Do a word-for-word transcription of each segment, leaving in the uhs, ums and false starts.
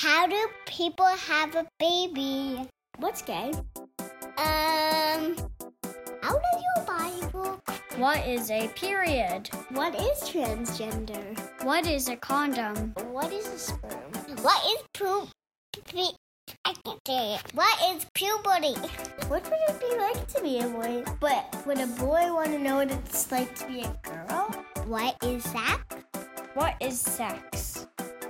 How do people have a baby? What's gay? Um, how does your body work? What is a period? What is transgender? What is a condom? What is a sperm? What is poop? I can't say it. What is puberty? What would it be like to be a boy? But would a boy want to know what it's like to be a girl? What is sex? What is sex?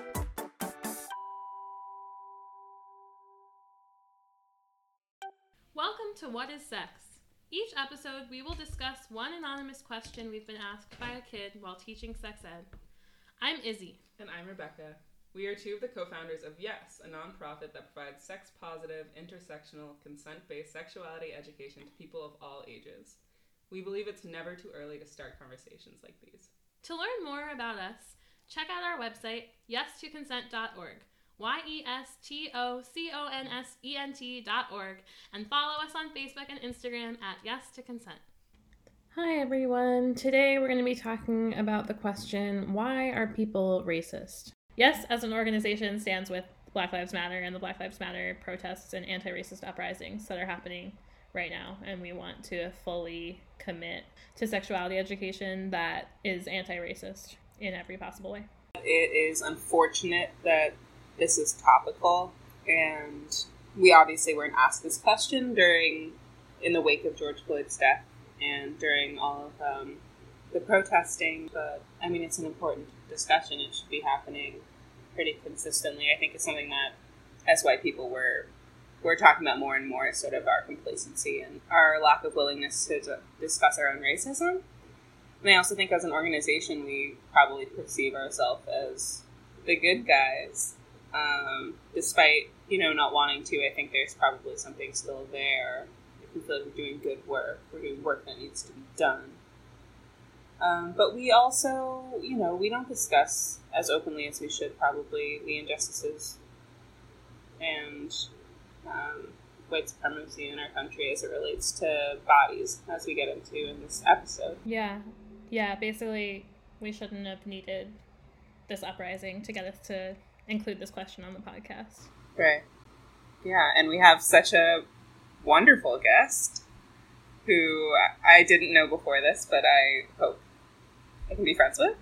Welcome to What is Sex? Each episode, we will discuss one anonymous question we've been asked by a kid while teaching sex ed. I'm Izzy. And I'm Rebecca. We are two of the co-founders of Yes, a nonprofit that provides sex-positive, intersectional, consent-based sexuality education to people of all ages. We believe it's never too early to start conversations like these. To learn more about us, check out our website, yes to consent dot org, Y E S T O C O N S E N T dot org, and follow us on Facebook and Instagram at Yes to Consent. Hi everyone. Today we're going to be talking about the question, why are people racist? Yes, as an organization, stands with Black Lives Matter and the Black Lives Matter protests and anti-racist uprisings that are happening right now, and we want to fully commit to sexuality education that is anti-racist in every possible way. It is unfortunate that this is topical, and we obviously weren't asked this question during, in the wake of George Floyd's death and during all of um, the protesting, but I mean, it's an important discussion. It should be happening pretty consistently. I think it's something that, as white people, we're, we're talking about more and more, is sort of our complacency and our lack of willingness to, to discuss our own racism. And I also think as an organization, we probably perceive ourselves as the good guys. Um, despite, you know, not wanting to, I think there's probably something still there. If we feel like we're doing good work, we're doing work that needs to be done. Um, but we also, you know, we don't discuss as openly as we should probably the injustices and um, white supremacy in our country as it relates to bodies, as we get into in this episode. Yeah, yeah, basically we shouldn't have needed this uprising to get us to include this question on the podcast. Right. Yeah, and we have such a wonderful guest who I didn't know before this, but I hope I can be friends with.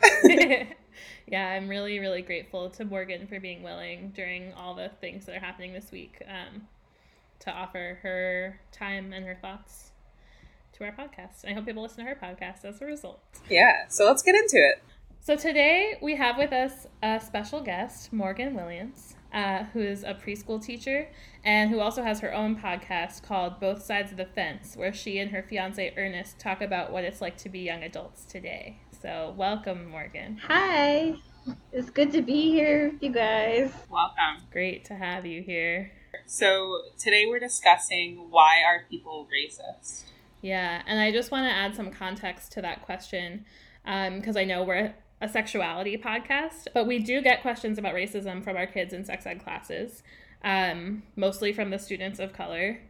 Yeah, I'm really, really grateful to Morgan for being willing during all the things that are happening this week um, to offer her time and her thoughts to our podcast. I hope people listen to her podcast as a result. Yeah, so let's get into it. So today we have with us a special guest, Morgan Williams, uh, who is a preschool teacher and who also has her own podcast called Both Sides of the Fence, where she and her fiance Ernest talk about what it's like to be young adults today. So welcome, Morgan. Hi. It's good to be here with you guys. Welcome. Great to have you here. So today we're discussing, why are people racist? Yeah, and I just want to add some context to that question because um, I know we're a sexuality podcast, but we do get questions about racism from our kids in sex ed classes, um, mostly from the students of color.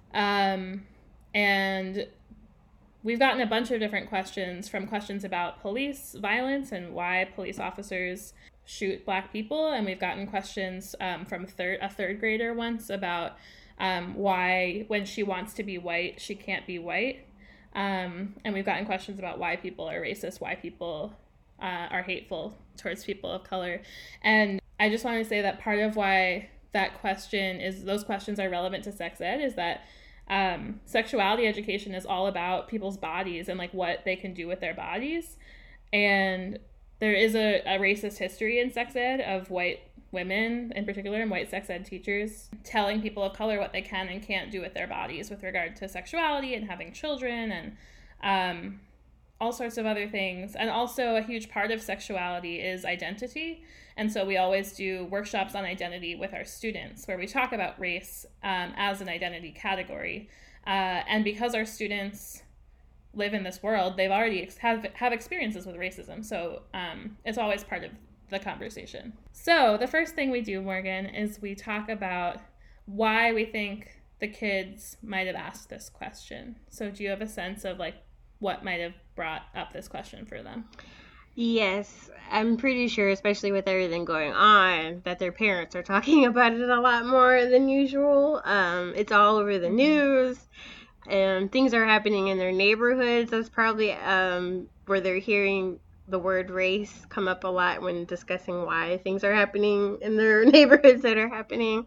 Um, and we've gotten a bunch of different questions, from questions about police violence and why police officers shoot Black people. And we've gotten questions um, from third, a third grader once about um, why when she wants to be white, she can't be white. Um, and we've gotten questions about why people are racist, why people uh, are hateful towards people of color. And I just want to say that part of why that question is, those questions are relevant to sex ed is that um, sexuality education is all about people's bodies and like what they can do with their bodies. And there is a, a racist history in sex ed of white women in particular and white sex ed teachers telling people of color what they can and can't do with their bodies with regard to sexuality and having children and um, all sorts of other things. And also a huge part of sexuality is identity. And so we always do workshops on identity with our students where we talk about race um, as an identity category. Uh, and because our students live in this world, they've already ex- have, have experiences with racism. So um, it's always part of the conversation. So the first thing we do, Morgan, is we talk about why we think the kids might have asked this question. So do you have a sense of like what might have brought up this question for them? Yes, I'm pretty sure, especially with everything going on, that their parents are talking about it a lot more than usual. Um, it's all over the news, and things are happening in their neighborhoods. That's probably um, where they're hearing the word race come up a lot when discussing why things are happening in their neighborhoods that are happening.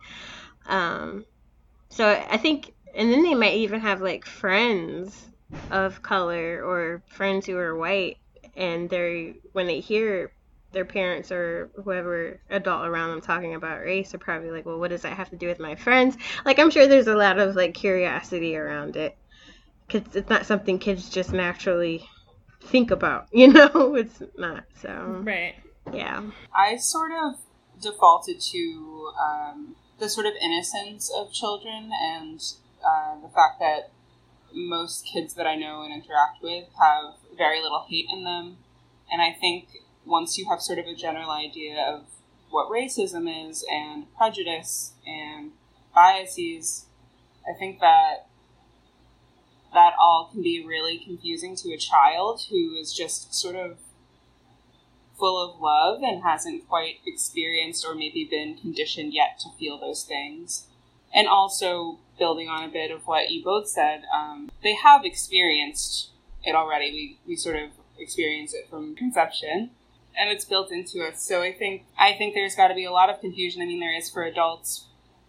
Um, so I think, and then they might even have like friends of color or friends who are white, and they're when they hear their parents or whoever adult around them talking about race, are probably like, well, what does that have to do with my friends? Like, I'm sure there's a lot of like curiosity around it, because it's not something kids just naturally think about, you know. It's not. So Right. yeah, I sort of defaulted to um, the sort of innocence of children, and uh, the fact that most kids that I know and interact with have very little hate in them. And I think once you have sort of a general idea of what racism is and prejudice and biases, I think that that all can be really confusing to a child who is just sort of full of love and hasn't quite experienced or maybe been conditioned yet to feel those things. And also, building on a bit of what you both said, um, they have experienced it already. We we sort of experience it from conception, and it's built into us. So I think I think there's got to be a lot of confusion. I mean, there is for adults,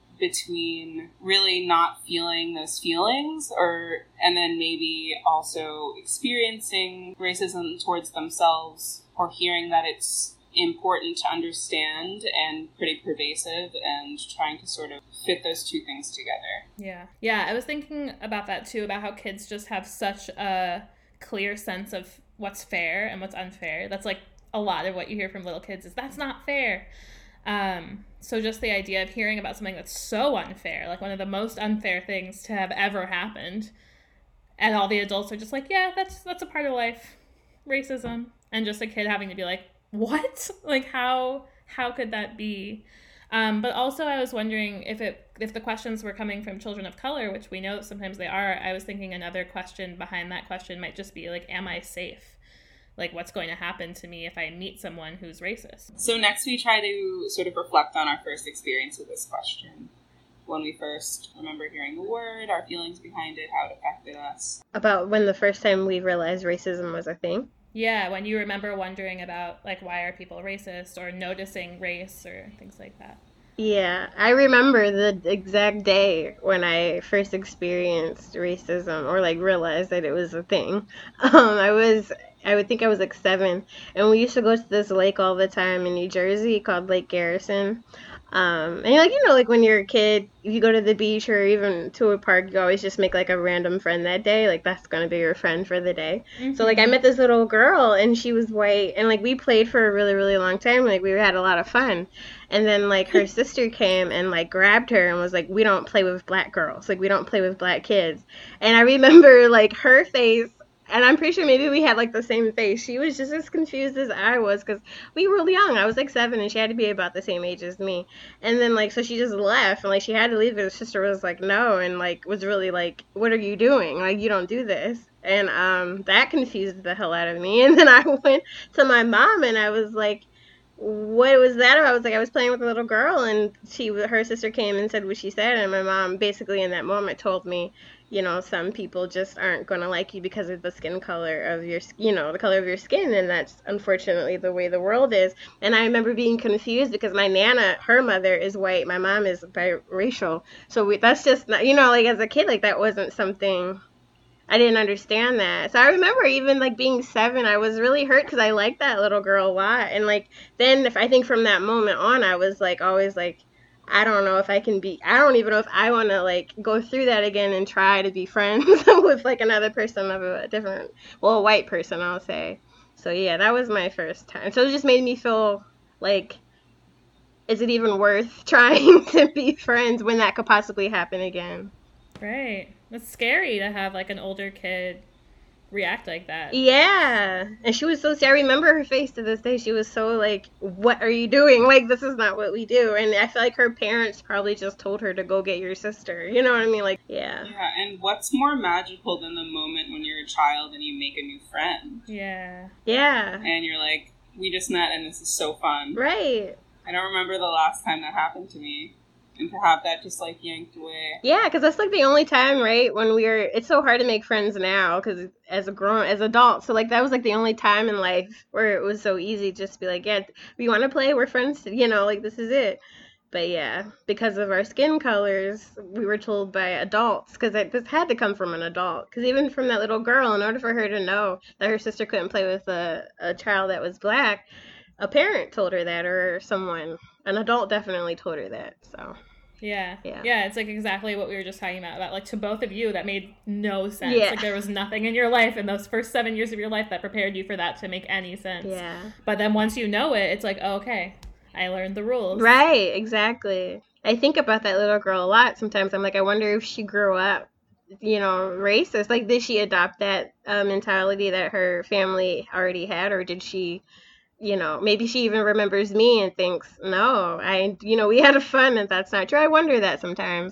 between really not feeling those feelings, or and then maybe also experiencing racism towards themselves, or hearing that it's important to understand and pretty pervasive, and trying to sort of fit those two things together. Yeah. Yeah, I was thinking about that too, about how kids just have such a clear sense of what's fair and what's unfair. That's like a lot of what you hear from little kids is, that's not fair. Um, so just the idea of hearing about something that's so unfair, like one of the most unfair things to have ever happened, and all the adults are just like, yeah, that's that's a part of life, racism, and just a kid having to be like, what? Like, how how could that be? Um, but also I was wondering if it if the questions were coming from children of color, which we know sometimes they are. I was thinking another question behind that question might just be like, am I safe? Like, what's going to happen to me if I meet someone who's racist? So next we try to sort of reflect on our first experience with this question. When we first remember hearing the word, our feelings behind it, how it affected us. about when the first time we realized racism was a thing. Yeah, when you remember wondering about, like, why are people racist, or noticing race, or things like that. Yeah, I remember the exact day when I first experienced racism, or like realized that it was a thing. Um, I was, I would think I was like seven, and we used to go to this lake all the time in New Jersey called Lake Garrison. Um, and like, you know, like when you're a kid, if you go to the beach or even to a park, you always just make like a random friend that day. Like, that's going to be your friend for the day. Mm-hmm. So like I met this little girl, and she was white, and like we played for a really, really long time. Like, we had a lot of fun. And then like her sister came and like grabbed her and was like, we don't play with black girls. Like, we don't play with black kids. And I remember like her face. And I'm pretty sure maybe we had, like, the same face. She was just as confused as I was, because we were young. I was, like, seven, and she had to be about the same age as me. And then, like, so she just left, and, like, she had to leave, and her sister was like, no, and, like, was really like, what are you doing? Like, you don't do this. And um, that confused the hell out of me. And then I went to my mom, and I was like, what was that about? I was like, I was playing with a little girl, and she, her sister came and said what she said, and my mom basically in that moment told me, you know, some people just aren't going to like you because of the skin color of your, you know, the color of your skin, and that's unfortunately the way the world is. And I remember being confused because my Nana, her mother is white, my mom is biracial, so we, that's just not, you know, like as a kid, like that wasn't something, I didn't understand that. So I remember even like being seven, I was really hurt because I liked that little girl a lot, and like then if I think from that moment on, I was like always like, I don't know if I can be, I don't even know if I want to, like, go through that again and try to be friends with, like, another person of a different, well, a white person, I'll say. So, yeah, that was my first time. So it just made me feel like, is it even worth trying to be friends when that could possibly happen again? Right. It's scary to have, like, an older kid react like that. Yeah. And she was so, I remember her face to this day. She was so like, what are you doing? Like, this is not what we do. And I feel like her parents probably just told her to go get your sister. You know what I mean? Like, yeah. Yeah, and what's more magical than the moment when you're child and you make a new friend. Yeah. Yeah. And you're like, we just met and this is so fun. Right. I don't remember the last time that happened to me. And to have that just, like, yanked away. Yeah, because that's, like, the only time, right, when we were, it's so hard to make friends now, because as a grown, as adults, so, like, that was, like, the only time in life where it was so easy just to be like, yeah, we want to play, we're friends, you know, like, this is it. But, yeah, because of our skin colors, we were told by adults, because this had to come from an adult, because even from that little girl, in order for her to know that her sister couldn't play with a, a child that was black, a parent told her that, or someone, an adult definitely told her that, so... Yeah. Yeah. Yeah, it's like exactly what we were just talking about. About like to both of you, that made no sense. Yeah. Like there was nothing in your life in those first seven years of your life that prepared you for that to make any sense. Yeah. But then once you know it, it's like, oh, okay, I learned the rules. Right, exactly. I think about that little girl a lot sometimes. I'm like, I wonder if she grew up, you know, racist. Like, did she adopt that uh, mentality that her family already had, or did she... You know, maybe she even remembers me and thinks, no, I, you know, we had a fun and that's not true. I wonder that sometimes.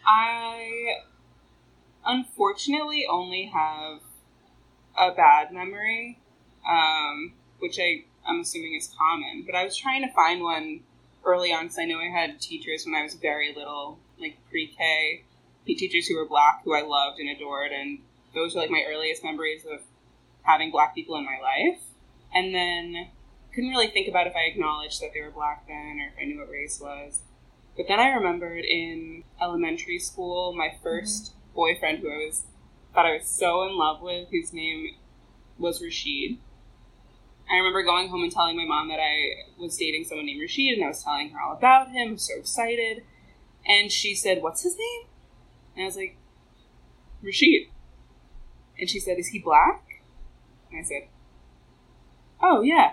I unfortunately only have a bad memory, um, which I, I'm assuming is common. But I was trying to find one early on because I know I had teachers when I was very little, like pre-K, teachers who were black who I loved and adored. And those are like my earliest memories of having black people in my life. And then... couldn't really think about if I acknowledged that they were black then or if I knew what race was. But then I remembered in elementary school, my first mm-hmm. boyfriend who I was thought I was so in love with, whose name was Rashid. I remember going home and telling my mom that I was dating someone named Rashid, and I was telling her all about him. I was so excited. And she said, "What's his name?" And I was like, "Rashid." And she said, "Is he black?" And I said, "Oh, yeah."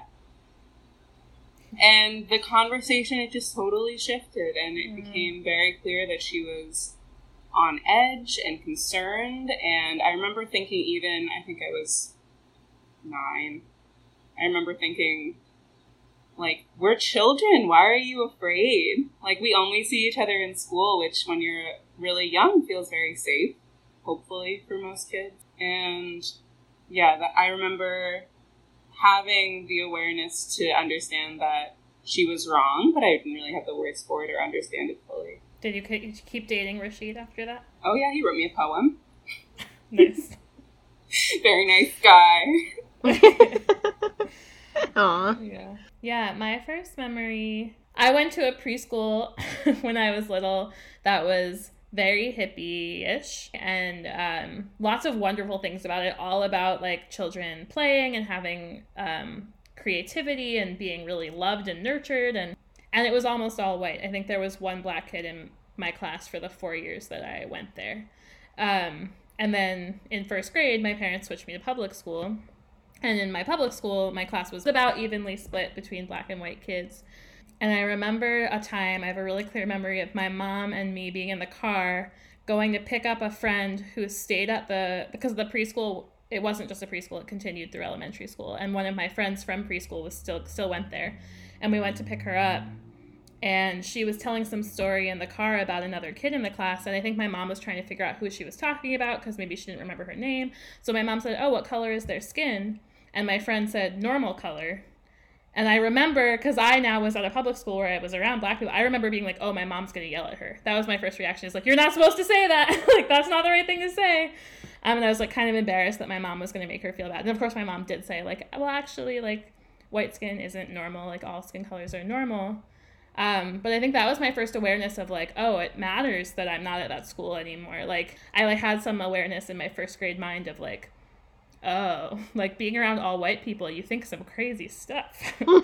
And the conversation, it just totally shifted, and it mm. became very clear that she was on edge and concerned. And I remember thinking, even, I think I was nine, I remember thinking, like, we're children, why are you afraid? Like, we only see each other in school, which when you're really young feels very safe, hopefully, for most kids. And, yeah, that, I remember... having the awareness to understand that she was wrong, but I didn't really have the words for it or understand it fully. Did you keep dating Rashid after that? Oh yeah, he wrote me a poem. Nice. Very nice guy. Aw. Yeah. Yeah, my first memory... I went to a preschool when I was little that was... very hippie-ish, and um, lots of wonderful things about it, all about like children playing and having um, creativity and being really loved and nurtured, and and it was almost all white. I think there was one black kid in my class for the four years that I went there. Um, and then in first grade, my parents switched me to public school, and in my public school, my class was about evenly split between black and white kids. And I remember a time, I have a really clear memory of my mom and me being in the car going to pick up a friend who stayed at the, because the preschool, it wasn't just a preschool, it continued through elementary school. And one of my friends from preschool was still still went there. And we went to pick her up. And she was telling some story in the car about another kid in the class. And I think my mom was trying to figure out who she was talking about because maybe she didn't remember her name. So my mom said, "Oh, what color is their skin?" And my friend said, "Normal color." And I remember, because I now was at a public school where I was around black people, I remember being like, oh, my mom's going to yell at her. That was my first reaction. It's like, you're not supposed to say that. Like, that's not the right thing to say. Um, and I was, like, kind of embarrassed that my mom was going to make her feel bad. And, of course, my mom did say, like, well, actually, like, white skin isn't normal. Like, all skin colors are normal. Um, but I think that was my first awareness of, like, oh, it matters that I'm not at that school anymore. Like, I, like, had some awareness in my first grade mind of, like, oh, like being around all white people, you think some crazy stuff.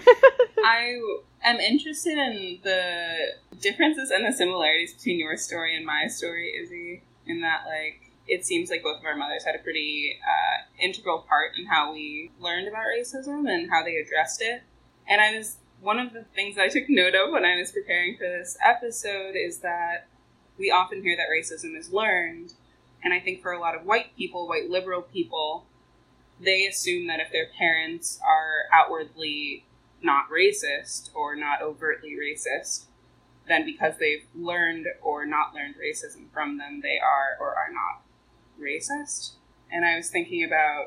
I am interested in the differences and the similarities between your story and my story, Izzy, in that, like, it seems like both of our mothers had a pretty uh, integral part in how we learned about racism and how they addressed it. And I was, one of the things I took note of when I was preparing for this episode is that we often hear that racism is learned. And I think for a lot of white people, white liberal people, they assume that if their parents are outwardly not racist or not overtly racist, then because they've learned or not learned racism from them, they are or are not racist. And I was thinking about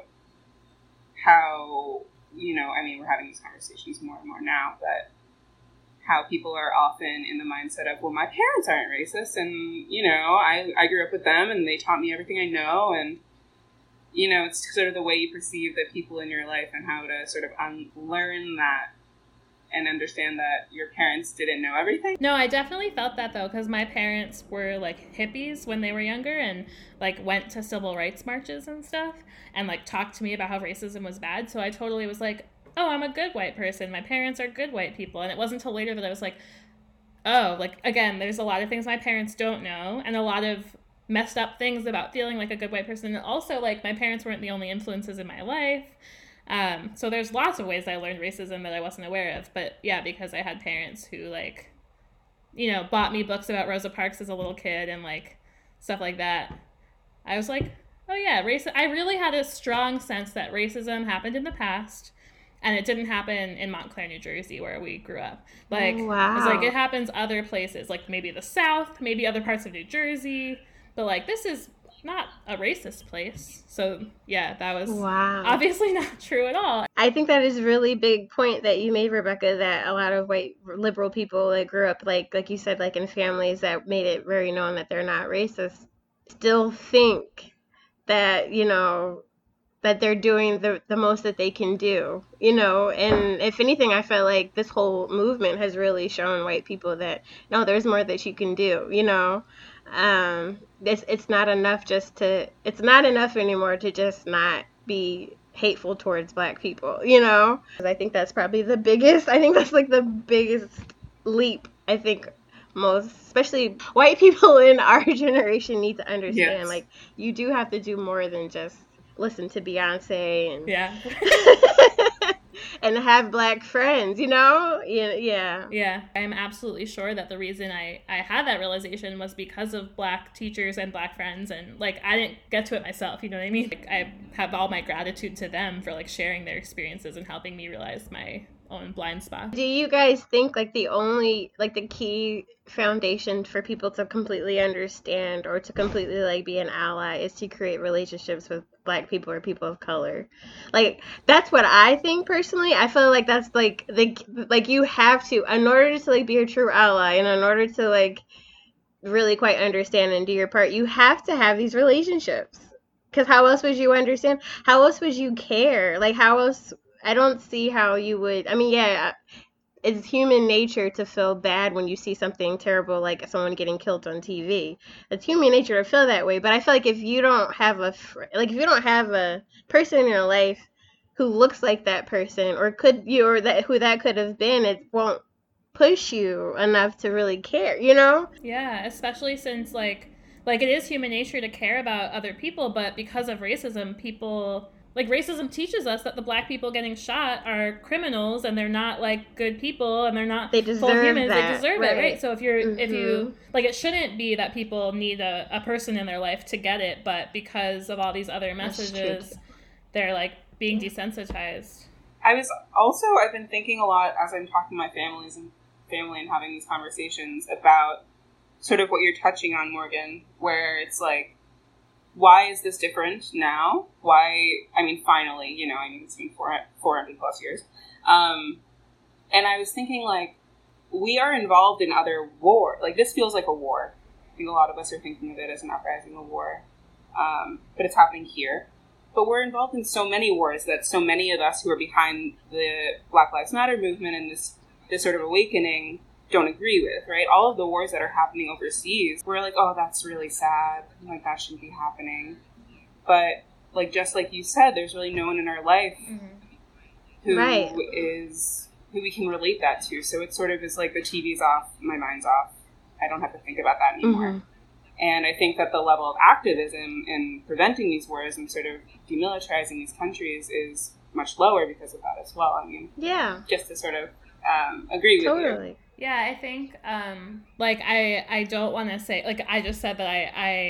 how, you know, I mean, we're having these conversations more and more now, but how people are often in the mindset of, well, my parents aren't racist, and, you know, I, I grew up with them, and they taught me everything I know, and, you know, it's sort of the way you perceive the people in your life and how to sort of unlearn that and understand that your parents didn't know everything. No, I definitely felt that, though, because my parents were, like, hippies when they were younger and, like, went to civil rights marches and stuff and, like, talked to me about how racism was bad. So I totally was like, oh, I'm a good white person. My parents are good white people. And it wasn't until later that I was like, oh, like, again, there's a lot of things my parents don't know and a lot of messed up things about feeling like a good white person. And also, like, my parents weren't the only influences in my life. Um, so there's lots of ways I learned racism that I wasn't aware of. But yeah, because I had parents who, like, you know, bought me books about Rosa Parks as a little kid and, like, stuff like that. I was like, oh yeah, race. I really had a strong sense that racism happened in the past and it didn't happen in Montclair, New Jersey, where we grew up. Like, wow. It's like it happens other places, like maybe the South, maybe other parts of New Jersey. But, like, this is not a racist place. So yeah, that was wow. obviously not true at all. I think that is a really big point that you made, Rebecca, that a lot of white liberal people that grew up, like like you said, like in families that made it very known that they're not racist, still think that, you know, that they're doing the, the most that they can do, you know, and if anything, I felt like this whole movement has really shown white people that, no, there's more that you can do, you know. Um, it's, it's not enough just to, it's not enough anymore to just not be hateful towards black people, you know. I think that's probably the biggest, I think that's like the biggest leap, I think most, especially white people in our generation need to understand, yes. like, you do have to do more than just listen to Beyonce and yeah and have black friends, you know. Yeah, yeah. Yeah, I'm absolutely sure that the reason I I had that realization was because of black teachers and black friends, and, like, I didn't get to it myself, you know what I mean? Like, I have all my gratitude to them for, like, sharing their experiences and helping me realize my own blind spot. Do you guys think, like, the only, like, the key foundation for people to completely understand or to completely, like, be an ally is to create relationships with black people or people of color? Like, that's what I think personally. I feel like that's, like, the, like, you have to, in order to, like, be a true ally and in order to, like, really quite understand and do your part, you have to have these relationships. Because how else would you understand? How else would you care? Like, how else... I don't see how you would, I mean, yeah, it's human nature to feel bad when you see something terrible like someone getting killed on T V. It's human nature to feel that way, but I feel like if you don't have a, like, if you don't have a person in your life who looks like that person, or could you, or that, who that could have been, it won't push you enough to really care, you know? Yeah, especially since, like, like, it is human nature to care about other people, but because of racism, people... Like, racism teaches us that the black people getting shot are criminals and they're not, like, good people and they're not they deserve full humans. That. They deserve right. it, right? So if you're, mm-hmm. if you, like, it shouldn't be that people need a, a person in their life to get it, but because of all these other messages, they're, like, being desensitized. I was also, I've been thinking a lot as I'm talking to my families and family and having these conversations about sort of what you're touching on, Morgan, where it's like, why is this different now? Why, I mean, finally, you know, I mean, it's been four, four hundred plus years. Um, and I was thinking, like, we are involved in other war. Like, this feels like a war. I think a lot of us are thinking of it as an uprising, a war. Um, but it's happening here. But we're involved in so many wars that so many of us who are behind the Black Lives Matter movement and this, this sort of awakening don't agree with, right? All of the wars that are happening overseas, we're like, oh, that's really sad. Like, that shouldn't be happening. But, like, just like you said, there's really no one in our life mm-hmm. who right. is, who we can relate that to. So it sort of is like the T V's off, my mind's off. I don't have to think about that anymore. Mm-hmm. And I think that the level of activism in preventing these wars and sort of demilitarizing these countries is much lower because of that as well. I mean, yeah, just to sort of um, agree with totally. you. Yeah, I think, um, like, I, I don't want to say, like, I just said that I, I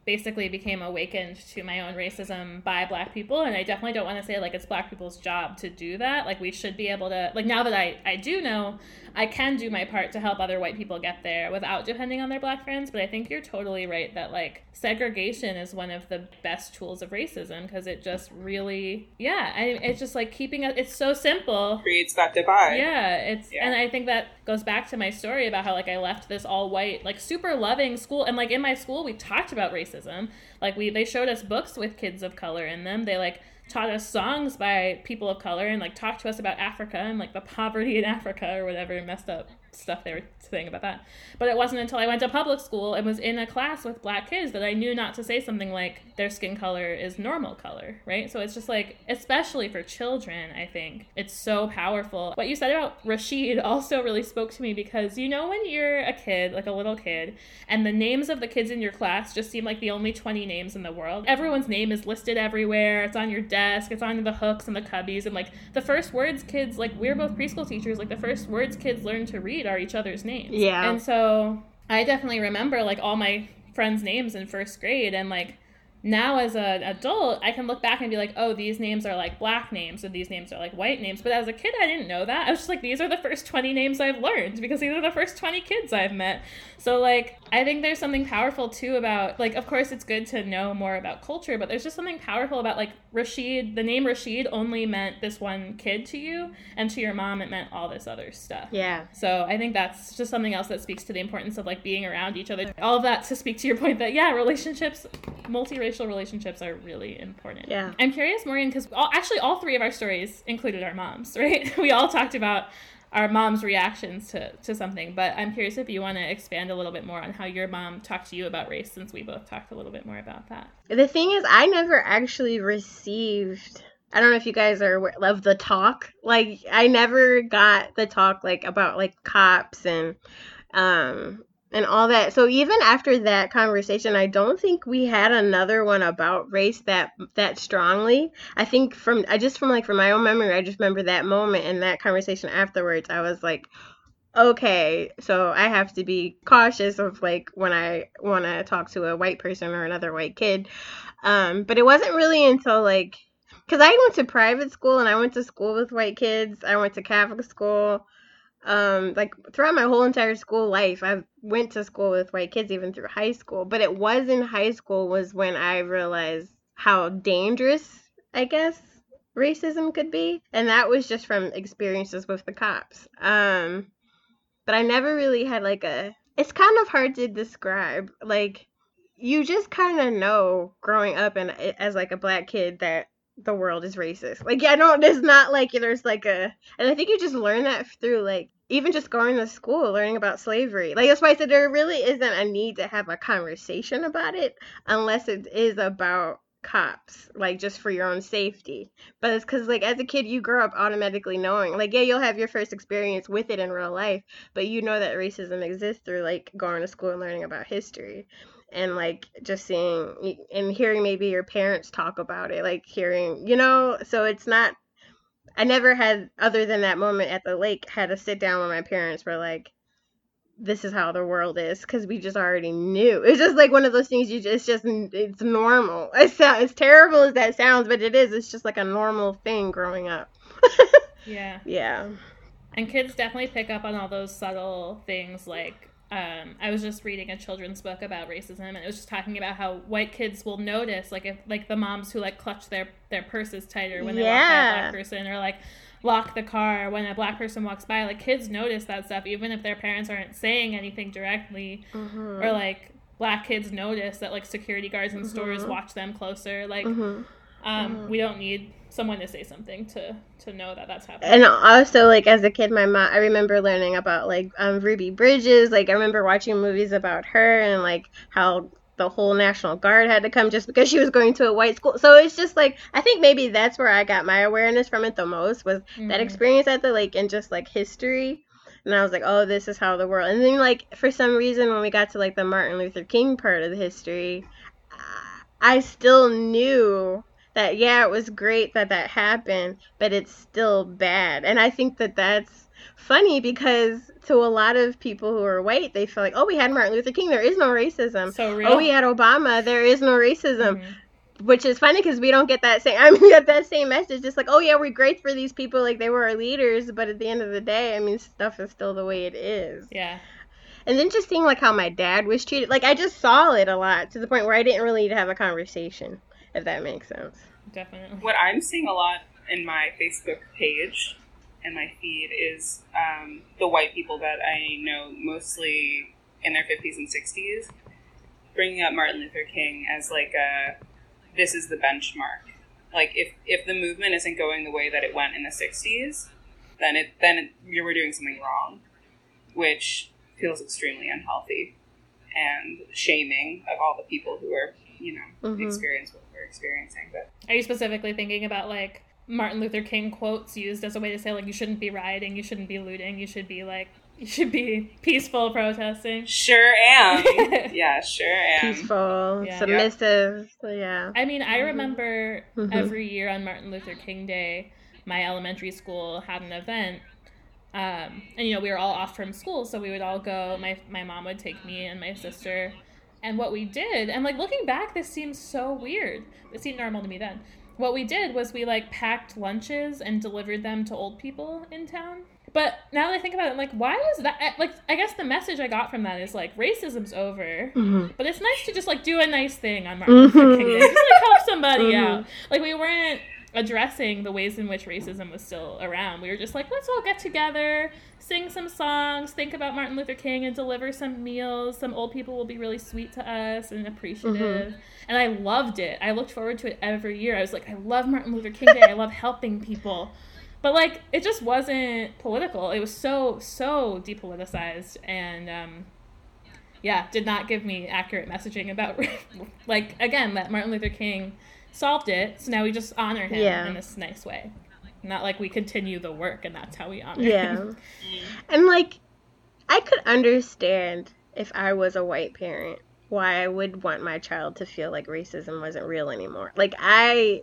basically became awakened to my own racism by Black people. And I definitely don't want to say like it's Black people's job to do that. Like we should be able to, like now that I, I do know, I can do my part to help other white people get there without depending on their Black friends. But I think you're totally right that like segregation is one of the best tools of racism because it just really, yeah, I, it's just like keeping it, it's so simple. Creates that divide. Yeah, it's, Yeah. and I think that goes back to my story about how like I left this all white, like super loving school. And like in my school, we talked about racism. Like we, they showed us books with kids of color in them. They like taught us songs by people of color and like talked to us about Africa and like the poverty in Africa or whatever messed up stuff they were saying about that. But it wasn't until I went to public school and was in a class with Black kids that I knew not to say something like their skin color is normal color, right? So it's just like, especially for children, I think it's so powerful. What you said about Rashid also really spoke to me because you know when you're a kid, like a little kid, and the names of the kids in your class just seem like the only twenty names in the world. Everyone's name is listed everywhere. It's on your desk. It's on the hooks and the cubbies. And like the first words kids, like we're both preschool teachers, like the first words kids learn to read are each other's names. Yeah. And so I definitely remember like all my friends' names in first grade, and like now as an adult I can look back and be like, oh, these names are like Black names and these names are like white names. But as a kid I didn't know that. I was just like, these are the first twenty names I've learned because these are the first twenty kids I've met. So like I think there's something powerful too about like, of course it's good to know more about culture, but there's just something powerful about like Rashid, the name Rashid only meant this one kid to you, and to your mom it meant all this other stuff. Yeah. So I think that's just something else that speaks to the importance of like being around each other. All of that to speak to your point that yeah, relationships, multiracial relationships are really important. Yeah. I'm curious, Maureen, because actually all three of our stories included our moms, right? We all talked about our mom's reactions to, to something, but I'm curious if you want to expand a little bit more on how your mom talked to you about race, since we both talked a little bit more about that. The thing is, I never actually received, I don't know if you guys are aware of the talk. Like, I never got the talk, like, about, like, cops and, um, and all that. So even after that conversation, I don't think we had another one about race that that strongly. I think from I just from like from my own memory, I just remember that moment and that conversation afterwards. I was like, okay, so I have to be cautious of like when I want to talk to a white person or another white kid. Um, but it wasn't really until like, because I went to private school and I went to school with white kids. I went to Catholic school. Um, like throughout my whole entire school life, I went to school with white kids even through high school. But it was in high school was when I realized how dangerous, I guess, racism could be. And that was just from experiences with the cops. Um, but I never really had like a, it's kind of hard to describe. Like, you just kind of know growing up and as like a Black kid that the world is racist. Like, I don't, there's not like, there's like a, and I think you just learn that through like, even just going to school, learning about slavery. Like, that's why I said there really isn't a need to have a conversation about it unless it is about cops, like just for your own safety. But it's because like as a kid, you grow up automatically knowing, like, yeah, you'll have your first experience with it in real life, but you know that racism exists through like going to school and learning about history. And, like, just seeing and hearing maybe your parents talk about it, like, hearing, you know, so it's not, I never had, other than that moment at the lake, had to sit down with my parents where, like, this is how the world is, because we just already knew. It's just, like, one of those things you just, it's just, it's normal. It's, as terrible as that sounds, but it is. It's just, like, a normal thing growing up. Yeah. Yeah. And kids definitely pick up on all those subtle things, like, Um, I was just reading a children's book about racism, and it was just talking about how white kids will notice, like, if like the moms who like clutch their their purses tighter when they Yeah. walk by a Black person, or like lock the car when a Black person walks by. Like, kids notice that stuff even if their parents aren't saying anything directly. Mm-hmm. Or like Black kids notice that like security guards in Mm-hmm. stores watch them closer. Like, Mm-hmm. um, Mm-hmm. we don't need someone to say something to to know that that's happening. And also, like, as a kid, my mom, I remember learning about, like, um, Ruby Bridges. Like, I remember watching movies about her and, like, how the whole National Guard had to come just because she was going to a white school. So it's just, like, I think maybe that's where I got my awareness from it the most, was Mm-hmm. that experience at the lake and just, like, history. And I was like, oh, this is how the world. And then, like, for some reason, when we got to, like, the Martin Luther King part of the history, I still knew that, yeah, it was great that that happened, but it's still bad. And I think that that's, funny because to a lot of people who are white, they feel like, oh, we had Martin Luther King, there is no racism. So real. Oh, we had Obama, there is no racism. Mhm. Which is funny because we don't get that same, I mean, we get that same message. Just like, oh yeah, we're great for these people, like they were our leaders. But at the end of the day, I mean, stuff is still the way it is. Yeah. And then just seeing like how my dad was treated, like I just saw it a lot to the point where I didn't really need to have a conversation, if that makes sense. Definitely. What I'm seeing a lot in my Facebook page and my feed is um, the white people that I know, mostly in their fifties and sixties, bringing up Martin Luther King as like a, this is the benchmark. Like if, if the movement isn't going the way that it went in the sixties, then it then it, you were doing something wrong, which feels extremely unhealthy and shaming of all the people who are, you know, Mhm. experience what we're experiencing. But Are you specifically thinking about like Martin Luther King quotes used as a way to say like you shouldn't be rioting, you shouldn't be looting, you should be like you should be peaceful protesting? sure am. Yeah, sure am. Peaceful, Yeah. submissive, so yeah. I mean, I remember Mhm. every year on Martin Luther King Day, my elementary school had an event. Um, and, you know, we were all off from school, so we would all go. My, my mom would take me and my sister. And what we did, and, like, looking back, this seems so weird. It seemed normal to me then. What we did was we, like, packed lunches and delivered them to old people in town. But now that I think about it, I'm like, why was that? I- Like, I guess the message I got from that is, like, racism's over. Mhm. But it's nice to just, like, do a nice thing on Martin Luther King Day. Just, like, help somebody Mhm. out. Like, we weren't addressing the ways in which racism was still around. We were just like, let's all get together, sing some songs, think about Martin Luther King, and deliver some meals. Some old people will be really sweet to us and appreciative. And I loved it. I looked forward to it every year. I was like, I love Martin Luther King Day. I love helping people. But, like, it just wasn't political. It was so, so depoliticized. And, um, yeah, did not give me accurate messaging about, like, again, that Martin Luther King solved it, so now we just honor him Yeah. in this nice way. Not like we continue the work and that's how we honor Yeah. him. And like, I could understand if I was a white parent why I would want my child to feel like racism wasn't real anymore. Like I,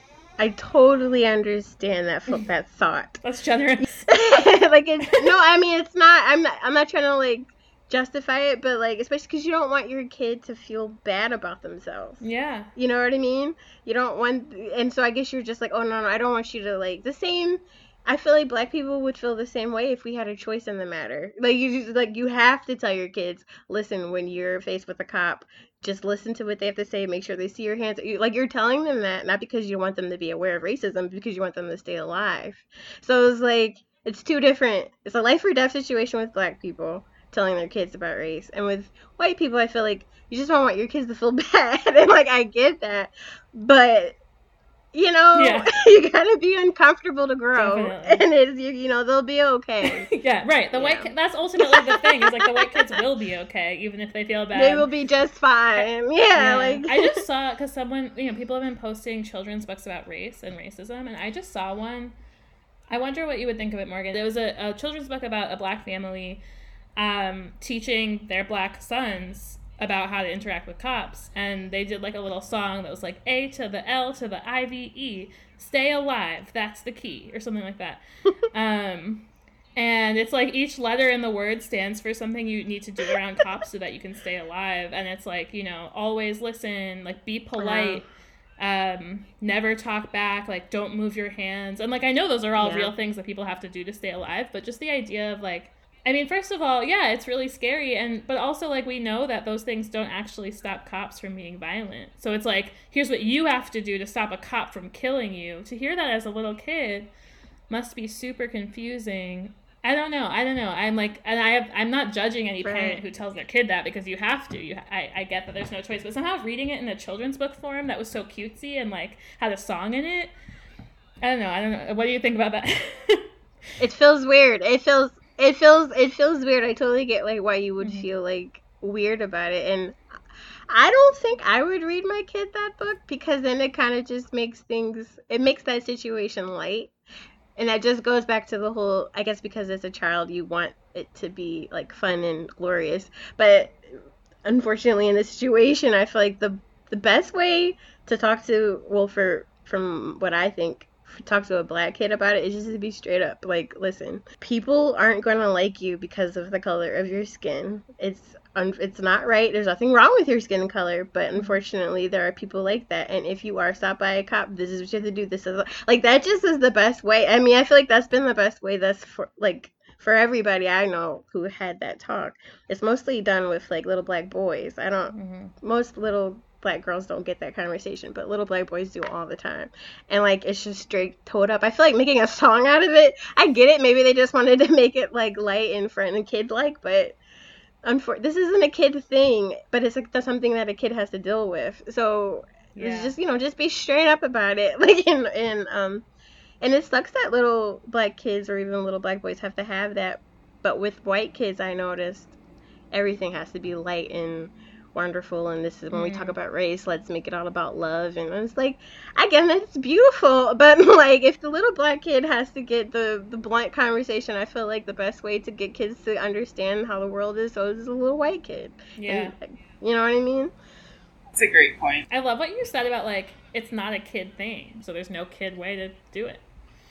I totally understand that fo- that thought. That's generous. Like it's no, I mean it's not. I'm not. I'm not trying to like justify it, but like especially because you don't want your kid to feel bad about themselves. Yeah. You know what I mean? You don't want, and so I guess you're just like, oh no, no, I don't want you to like the same. I feel like black people would feel the same way if we had a choice in the matter. Like you, just, like you have to tell your kids, listen, when you're faced with a cop, just listen to what they have to say. Make sure they see your hands. You, like you're telling them that not because you want them to be aware of racism, but because you want them to stay alive. So it's like it's two different. It's a life or death situation with black people telling their kids about race, and with white people I feel like you just don't want your kids to feel bad. And like I get that, but you know, Yeah. you gotta be uncomfortable to grow. Definitely. And it's you, you know they'll be okay. Yeah, right. The Yeah. white ki- that's ultimately the thing, is like the white kids will be okay even if they feel bad. They will be just fine. Yeah, Yeah. like I just saw, because someone, you know, people have been posting children's books about race and racism, and I just saw one. I wonder what you would think of it, Morgan. It was a, a children's book about a black family um, teaching their black sons about how to interact with cops, and they did like a little song that was like A to the L to the I V E, stay alive, that's the key, or something like that. um, and it's like each letter in the word stands for something you need to do around cops so that you can stay alive, and it's like, you know, always listen, like be polite, um, never talk back, like don't move your hands, and like I know those are all Yeah. real things that people have to do to stay alive, but just the idea of like, I mean, first of all, yeah, it's really scary, and but also like we know that those things don't actually stop cops from being violent. So it's like, here's what you have to do to stop a cop from killing you. To hear that as a little kid must be super confusing. I don't know. I don't know. I'm like, and I have, I'm not judging any Right. parent who tells their kid that, because you have to. You, I, I get that there's no choice, but somehow reading it in a children's book form that was so cutesy and like had a song in it. I don't know. I don't know. What do you think about that? it feels weird. It feels it feels it feels weird. I totally get like why you would Mhm. feel like weird about it, and I don't think I would read my kid that book, because then it kind of just makes things it makes that situation light. And that just goes back to the whole, I guess because as a child you want it to be like fun and glorious, but unfortunately in this situation I feel like the the best way to talk to, well, for from what I think talk to a black kid about it is just to be straight up. Like, listen, people aren't going to like you because of the color of your skin. It's un- it's not right. There's nothing wrong with your skin color, but unfortunately, there are people like that. And if you are stopped by a cop, this is what you have to do. This is like that. Just is the best way. I mean, I feel like that's been the best way. That's for like. For everybody I know who had that talk, it's mostly done with like little black boys. I don't, mm-hmm. most little black girls don't get that conversation, but little black boys do all the time. And like, it's just straight toed up. I feel like making a song out of it, I get it. Maybe they just wanted to make it like light and fun and kid like, but unfor- this isn't a kid thing, but it's like, that's something that a kid has to deal with. So yeah. It's just, you know, just be straight up about it. Like in, in, um, And it sucks that little black kids or even little black boys have to have that. But with white kids, I noticed everything has to be light and wonderful. And this is when mm. we talk about race, let's make it all about love. And it's like, again, it's beautiful. But like, if the little black kid has to get the, the blunt conversation, I feel like the best way to get kids to understand how the world is, so is a little white kid. Yeah. And, you know what I mean? That's a great point. I love what you said about like, it's not a kid thing. So there's no kid way to do it.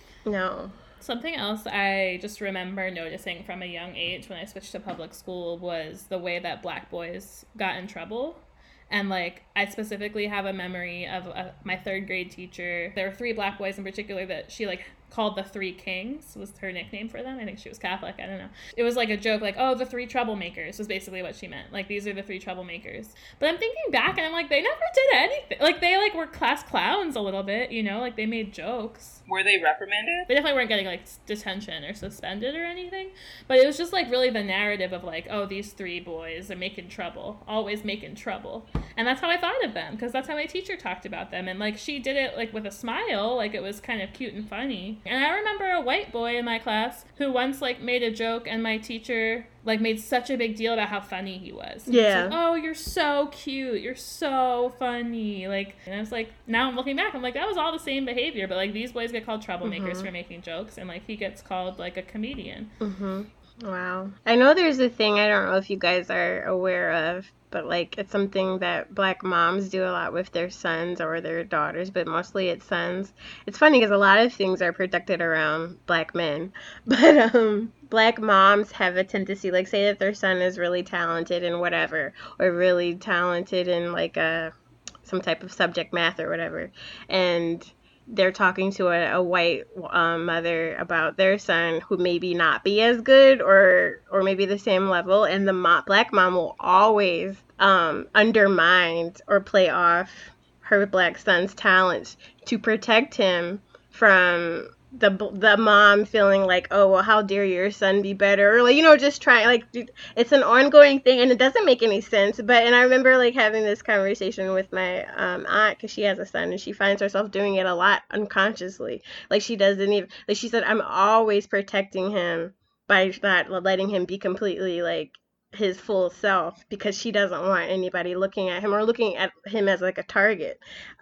No. Something else I just remember noticing from a young age when I switched to public school was the way that black boys got in trouble. And, like, I specifically have a memory of a, my third grade teacher. There were three black boys in particular that she, like, called the Three Kings, was her nickname for them. I think she was Catholic. I don't know. It was like a joke, like, oh, the three troublemakers was basically what she meant. Like, these are the three troublemakers. But I'm thinking back, and I'm like, they never did anything. Like, they, like, were class clowns a little bit, you know? Like, they made jokes. Were they reprimanded? They definitely weren't getting, like, detention or suspended or anything. But it was just, like, really the narrative of, like, oh, these three boys are making trouble. Always making trouble. And that's how I thought of them, because that's how my teacher talked about them. And, like, she did it, like, with a smile. Like, it was kind of cute and funny. And I remember a white boy in my class who once, like, made a joke, and my teacher, like, made such a big deal about how funny he was. Yeah. Like, oh, you're so cute. You're so funny. Like, and I was like, now I'm looking back, I'm like, that was all the same behavior, but, like, these boys get called troublemakers mm-hmm. for making jokes, and, like, he gets called, like, a comedian. Mm-hmm. Wow. I know there's a thing, I don't know if you guys are aware of, but, like, it's something that black moms do a lot with their sons or their daughters, but mostly it's sons. It's funny because a lot of things are protected around black men, but um, black moms have a tendency, like, say that their son is really talented in whatever, or really talented in, like, a, some type of subject, math or whatever, and they're talking to a, a white um, mother about their son who maybe not be as good or or maybe the same level, and the mo- black mom will always um, undermine or play off her black son's talents to protect him from the the mom feeling like, oh, well, how dare your son be better, or, like, you know, just trying, like, it's an ongoing thing, and it doesn't make any sense. But and I remember, like, having this conversation with my um, aunt, because she has a son, and she finds herself doing it a lot unconsciously. Like, she doesn't even, like, she said, I'm always protecting him by not letting him be completely, like, his full self, because she doesn't want anybody looking at him or looking at him as, like, a target.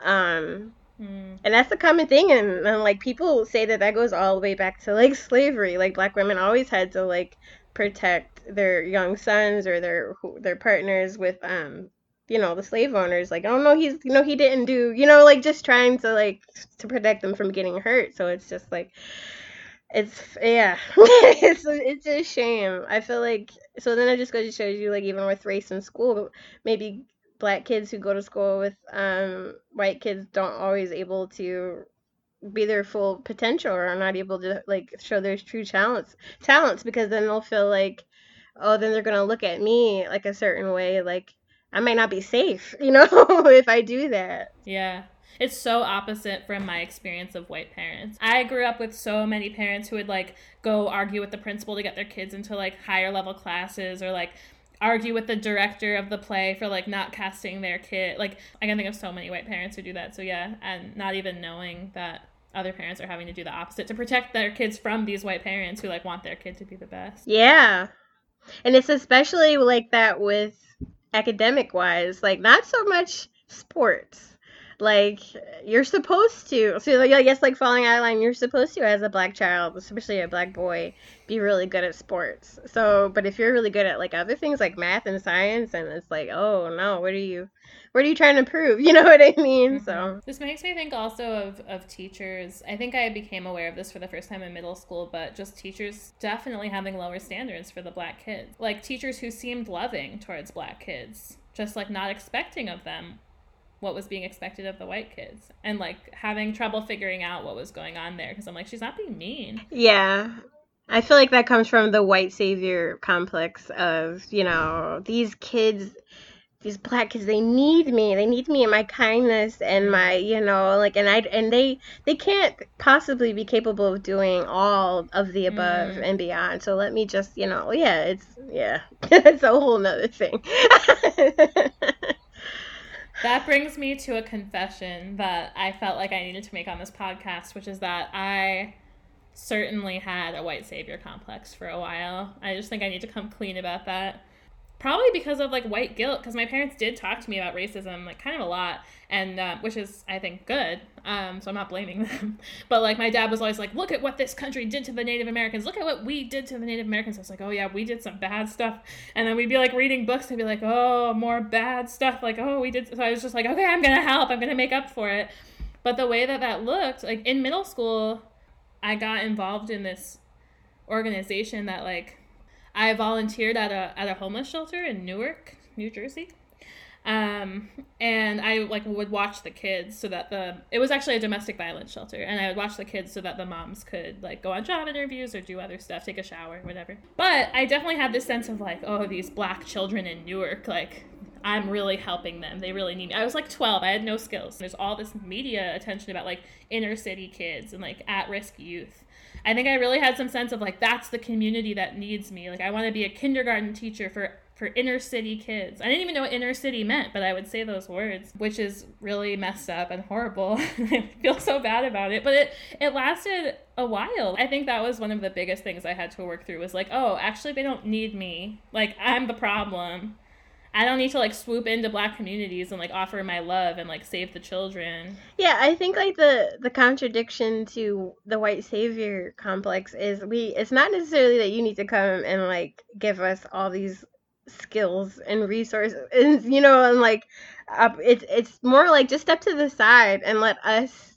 Um Mm. And that's a common thing, and, and like people say that that goes all the way back to, like, slavery. Like, black women always had to, like, protect their young sons or their their partners with um you know, the slave owners. Like, oh no, he's you know he didn't do you know like just trying to like to protect them from getting hurt. So it's just like it's yeah it's it's a shame. I feel like so then it just goes to show you, like, even with race in school, maybe black kids who go to school with um, white kids don't always able to be their full potential, or are not able to, like, show their true talents talents because then they'll feel like, oh, then they're gonna look at me like a certain way, like I might not be safe, you know, if I do that. Yeah. It's so opposite from my experience of white parents. I grew up with so many parents who would, like, go argue with the principal to get their kids into, like, higher level classes, or, like, argue with the director of the play for, like, not casting their kid. Like, I can think of so many white parents who do that. So yeah, and not even knowing that other parents are having to do the opposite to protect their kids from these white parents who, like, want their kid to be the best. Yeah. And it's especially like that with academic wise, like, not so much sports. Like, you're supposed to. So, like, I guess, like, falling out of line, you're supposed to, as a black child, especially a black boy, be really good at sports. So, but if you're really good at, like, other things, like math and science, and it's like, oh, no, what are you, what are you trying to prove? You know what I mean? Mm-hmm. So. This makes me think also of, of teachers. I think I became aware of this for the first time in middle school, but just teachers definitely having lower standards for the black kids. Like, teachers who seemed loving towards black kids, just, like, not expecting of them what was being expected of the white kids, and like having trouble figuring out what was going on there, because I'm like, she's not being mean. Yeah, I feel like that comes from the white savior complex of, you know, these kids, these black kids, they need me, they need me and my kindness and my, you know, like, and I, and they, they can't possibly be capable of doing all of the above mm. and beyond. So let me just, you know, yeah, it's, yeah, it's a whole nother thing. That brings me to a confession that I felt like I needed to make on this podcast, which is that I certainly had a white savior complex for a while. I just think I need to come clean about that. Probably because of, like, white guilt, because my parents did talk to me about racism, like, kind of a lot, and uh, which is, I think, good, um, so I'm not blaming them. But, like, my dad was always like, look at what this country did to the Native Americans. Look at what we did to the Native Americans. I was like, oh, yeah, we did some bad stuff. And then we'd be, like, reading books and be like, oh, more bad stuff. Like, oh, we did. So I was just like, okay, I'm going to help. I'm going to make up for it. But the way that that looked, like, in middle school, I got involved in this organization that, like, I volunteered at a at a homeless shelter in Newark, New Jersey, um, and I like would watch the kids so that the it was actually a domestic violence shelter, and I would watch the kids so that the moms could like go on job interviews or do other stuff, take a shower, whatever. But I definitely had this sense of like, oh, these black children in Newark, like I'm really helping them. They really need me. I was like twelve. I had no skills. There's all this media attention about like inner city kids and like at-risk youth. I think I really had some sense of like, that's the community that needs me. Like, I want to be a kindergarten teacher for, for inner city kids. I didn't even know what inner city meant, but I would say those words, which is really messed up and horrible. I feel so bad about it, but it, it lasted a while. I think that was one of the biggest things I had to work through was like, oh, actually they don't need me. Like, I'm the problem. I don't need to, like, swoop into black communities and, like, offer my love and, like, save the children. Yeah, I think, like, the, the contradiction to the white savior complex is we, it's not necessarily that you need to come and, like, give us all these skills and resources, and, you know, and, like, uh, it's, it's more like just step to the side and let us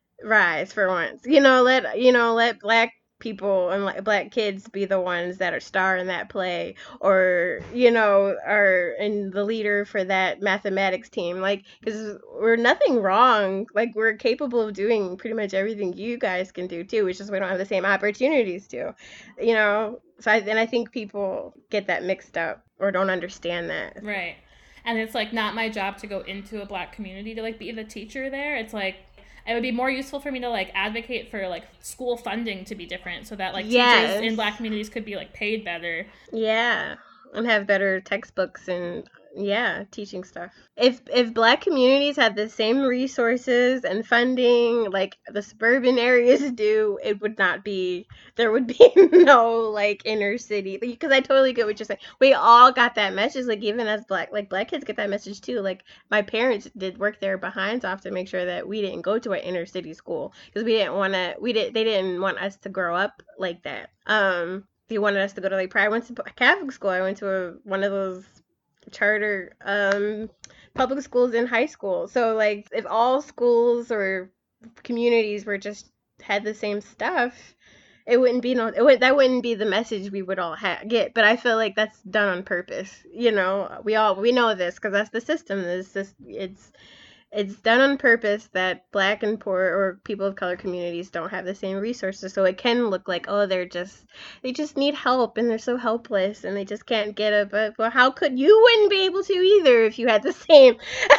rise for once. You know, let, you know, let black people and like black kids be the ones that are star in that play, or you know, are in the leader for that mathematics team, like, because we're nothing wrong, like we're capable of doing pretty much everything you guys can do too. It's just we don't have the same opportunities to, you know. So I, and I think people get that mixed up or don't understand that. Right. And it's like not my job to go into a black community to like be the teacher there. It's like it would be more useful for me to like advocate for like school funding to be different so that like yes. teachers in black communities could be like paid better. Yeah. And have better textbooks and yeah, teaching stuff. If if black communities had the same resources and funding like the suburban areas do, it would not be, there would be no like inner city. Because I totally get what you're saying. We all got that message, like even as black, like black kids get that message too. Like my parents did work their behinds off to make sure that we didn't go to an inner city school because we didn't want to, we did, they didn't want us to grow up like that. Um, they wanted us to go to like, probably I went to Catholic school. I went to a, one of those charter um public schools in high school. So like if all schools or communities were just had the same stuff, it wouldn't be no it would that wouldn't be the message we would all ha- get. But I feel like that's done on purpose. You know, we all we know this because that's the system. This is it's it's done on purpose that black and poor or people of color communities don't have the same resources. So it can look like, oh, they're just, they just need help and they're so helpless and they just can't get it. But well, how could, you wouldn't be able to either if you had the same,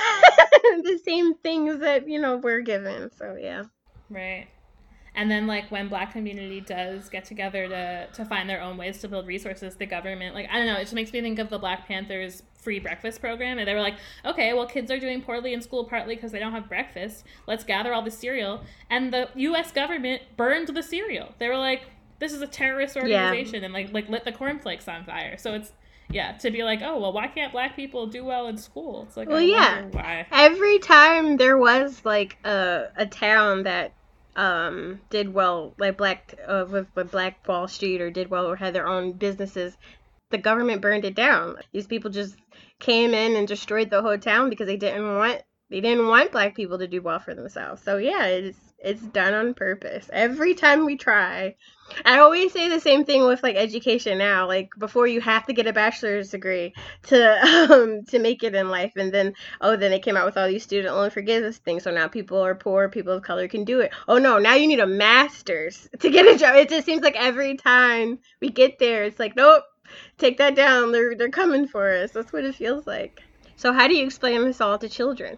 the same things that, you know, we're given. So, yeah. Right. And then, like, when black community does get together to, to find their own ways to build resources, the government, like, I don't know, it just makes me think of the Black Panthers free breakfast program. And they were like, okay, well, kids are doing poorly in school partly because they don't have breakfast. Let's gather all the cereal. And the U S government burned the cereal. They were like, this is a terrorist organization, yeah. and, like, like lit the cornflakes on fire. So it's yeah, to be like, oh, well, why can't black people do well in school? It's like, Well, I yeah. wonder why. Every time there was like a a town that um did well, like black uh, with, with Black Wall Street, or did well, or had their own businesses, the government burned it down. These people just came in and destroyed the whole town because they didn't want they didn't want black people to do well for themselves. So yeah, it's it's done on purpose. Every time we try. I always say the same thing with like education now. Like before, you have to get a bachelor's degree to um to make it in life, and then oh, then they came out with all these student loan forgiveness things. So now people are poor, people of color can do it. Oh no, now you need a master's to get a job. It just seems like every time we get there, it's like nope, take that down. They're they're coming for us. That's what it feels like. So how do you explain this all to children?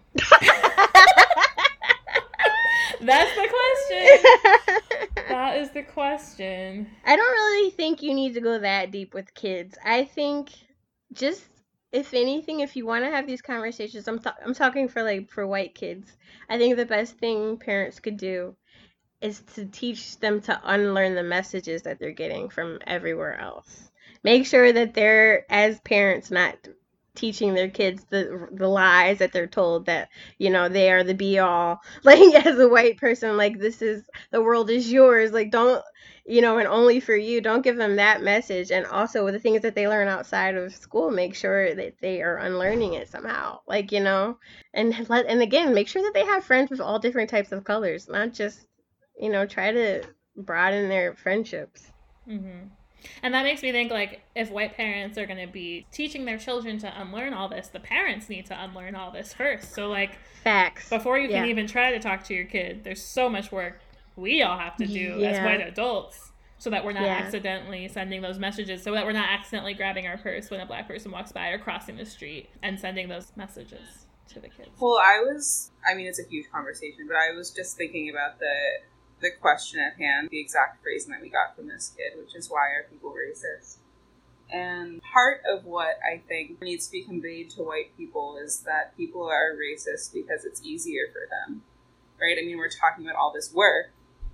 That's the question. That is the question. I don't really think you need to go that deep with kids. I think just, if anything, if you want to have these conversations, I'm th- I'm talking for like for white kids. I think the best thing parents could do is to teach them to unlearn the messages that they're getting from everywhere else. Make sure that they're, as parents, not teaching their kids the the lies that they're told, that, you know, they are the be all. Like, as a white person, like, this is, the world is yours. Like, don't, you know, and only for you. Don't give them that message. And also with the things that they learn outside of school, make sure that they are unlearning it somehow. Like, you know, and let, and again, make sure that they have friends with all different types of colors, not just, you know, try to broaden their friendships. Mm-hmm. And that makes me think, like, if white parents are going to be teaching their children to unlearn all this, the parents need to unlearn all this first. So, like, facts. Before you can yeah. even try to talk to your kid, there's so much work we all have to do yeah. as white adults, so that we're not yeah. accidentally sending those messages, so that we're not accidentally grabbing our purse when a black person walks by or crossing the street and sending those messages to the kids. Well, I was, I mean, it's a huge conversation, but I was just thinking about the the question at hand, the exact phrasing that we got from this kid, which is, why are people racist? And part of what I think needs to be conveyed to white people is that people are racist because it's easier for them, right? I mean, we're talking about all this work,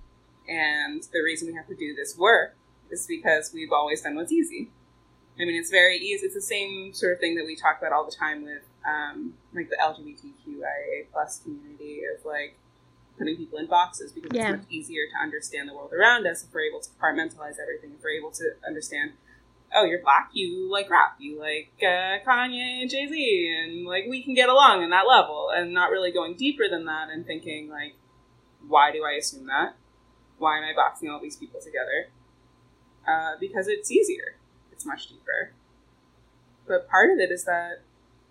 and the reason we have to do this work is because we've always done what's easy. I mean, it's very easy. It's the same sort of thing that we talk about all the time with, um, like, the L G B T Q I A plus community, of, like, putting people in boxes, because yeah. it's much easier to understand the world around us if we're able to compartmentalize everything, if we're able to understand, oh, you're black, you like rap, you like uh, Kanye and Jay-Z, and, like, we can get along on that level, and not really going deeper than that and thinking, like, why do I assume that? Why am I boxing all these people together? Uh, because it's easier. It's much deeper. But part of it is that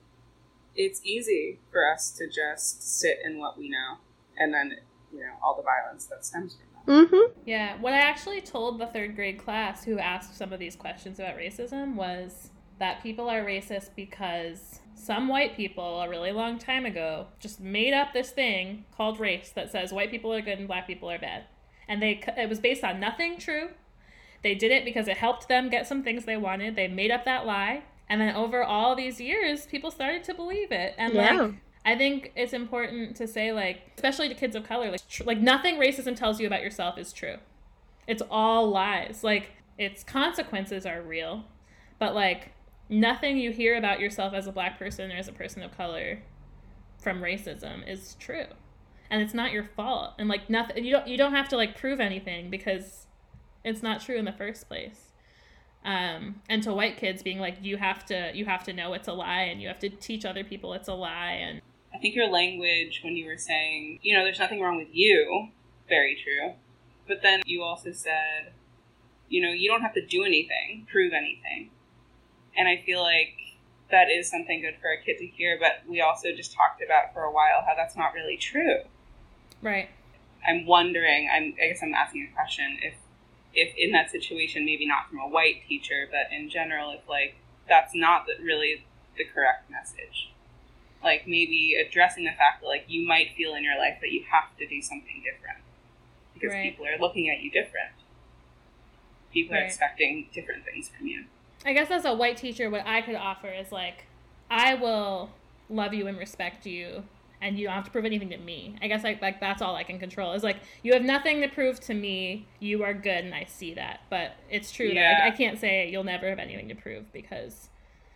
it's easy for us to just sit in what we know, and then, you know, all the violence that stems from that. Mm-hmm. Yeah, what I actually told the third grade class who asked some of these questions about racism was that people are racist because some white people a really long time ago just made up this thing called race that says white people are good and black people are bad. And they it was based on nothing true. They did it because it helped them get some things they wanted. They made up that lie. And then over all these years, people started to believe it. And, yeah. like, I think it's important to say, like, especially to kids of color, like, tr- like nothing racism tells you about yourself is true. It's all lies. Like, its consequences are real, but, like, nothing you hear about yourself as a black person or as a person of color from racism is true. And it's not your fault. And, like, nothing, you don't, you don't have to, like, prove anything because it's not true in the first place. Um, and to white kids being like, you have to, you have to know it's a lie, and you have to teach other people it's a lie. And I think your language when you were saying, you know, there's nothing wrong with you, very true. But then you also said, you know, you don't have to do anything, prove anything. And I feel like that is something good for a kid to hear, but we also just talked about for a while how that's not really true. Right. I'm wondering, I'm, I guess I'm asking a question, if if in that situation, maybe not from a white teacher, but in general, if, like, that's not the, really the correct message. Like, maybe addressing the fact that, like, you might feel in your life that you have to do something different. Because right. people are looking at you different. People right. are expecting different things from you. I guess as a white teacher, what I could offer is, like, I will love you and respect you, and you don't have to prove anything to me. I guess, like, like that's all I can control. Is, like, you have nothing to prove to me. You are good, and I see that. But it's true yeah. that I, I can't say you'll never have anything to prove, because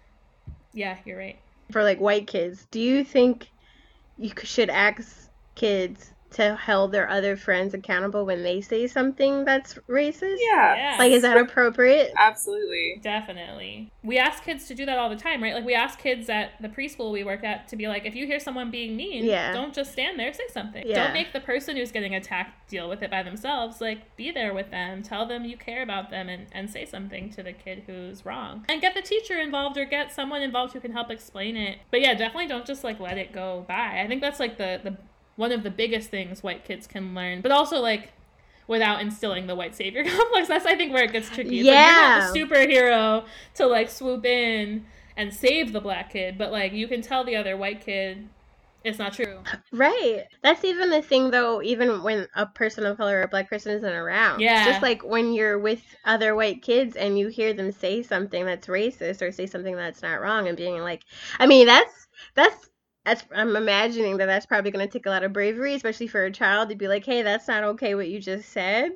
Yeah, you're right. For like white kids, do you think you c- should ask kids to hold their other friends accountable when they say something that's racist? Yeah. Yeah. Like, is that appropriate? Absolutely. Definitely. We ask kids to do that all the time, right? Like, we ask kids at the preschool we work at to be like, if you hear someone being mean, Yeah. don't just stand there, say something. Yeah. Don't make the person who's getting attacked deal with it by themselves. Like, be there with them. Tell them you care about them and, and say something to the kid who's wrong. And get the teacher involved or get someone involved who can help explain it. But yeah, definitely don't just, like, let it go by. I think that's, like, the, the one of the biggest things white kids can learn. But also, like, without instilling the white savior complex. That's, I think, where it gets tricky. It's Yeah. like, you're not the superhero to, like, swoop in and save the black kid, but, like, you can tell the other white kid it's not true. Right. That's even the thing, though, even when a person of color or a black person isn't around. Yeah. Just like when you're with other white kids and you hear them say something that's racist or say something that's not wrong and being like, I mean, that's, that's, That's, I'm imagining that that's probably going to take a lot of bravery, especially for a child, to be like, hey, that's not okay what you just said.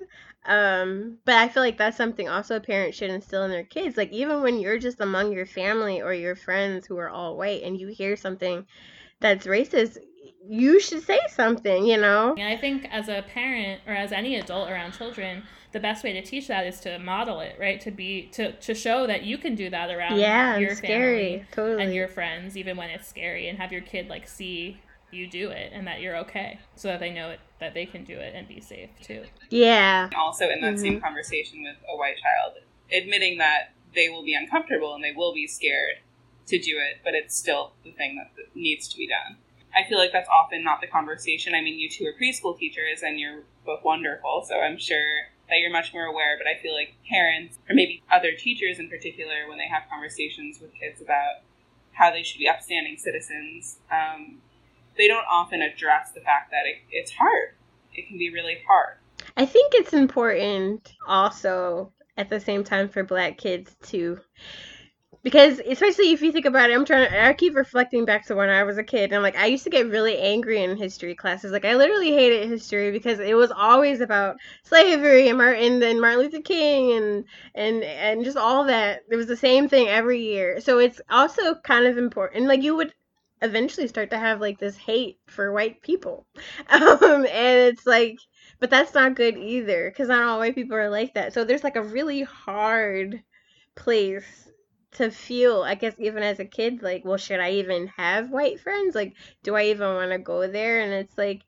Um, but I feel like that's something also a parent should instill in their kids. Like, even when you're just among your family or your friends who are all white and you hear something that's racist, you should say something, you know? And I think as a parent or as any adult around children, the best way to teach that is to model it, right? To be to, to show that you can do that around Yeah, your it's family scary. Totally. and your friends, even when it's scary, and have your kid like see you do it and that you're okay, so that they know it, that they can do it and be safe too. Yeah. Also, in that Mhm. same conversation with a white child, admitting that they will be uncomfortable and they will be scared to do it, but it's still the thing that needs to be done. I feel like that's often not the conversation. I mean, you two are preschool teachers and you're both wonderful, so I'm sure that you're much more aware, but I feel like parents, or maybe other teachers in particular, when they have conversations with kids about how they should be upstanding citizens, um, they don't often address the fact that it, it's hard. It can be really hard. I think it's important also at the same time for black kids to, because especially if you think about it, I'm trying to, I keep reflecting back to when I was a kid, and like I used to get really angry in history classes. Like I literally hated history because it was always about slavery and Martin and Martin Luther King and and and just all that. It was the same thing every year. So it's also kind of important. Like you would eventually start to have like this hate for white people, um, and it's like, but that's not good either because not all white people are like that. So there's like a really hard place to feel, I guess, even as a kid, like, well, should I even have white friends? Like, do I even want to go there? And it's like,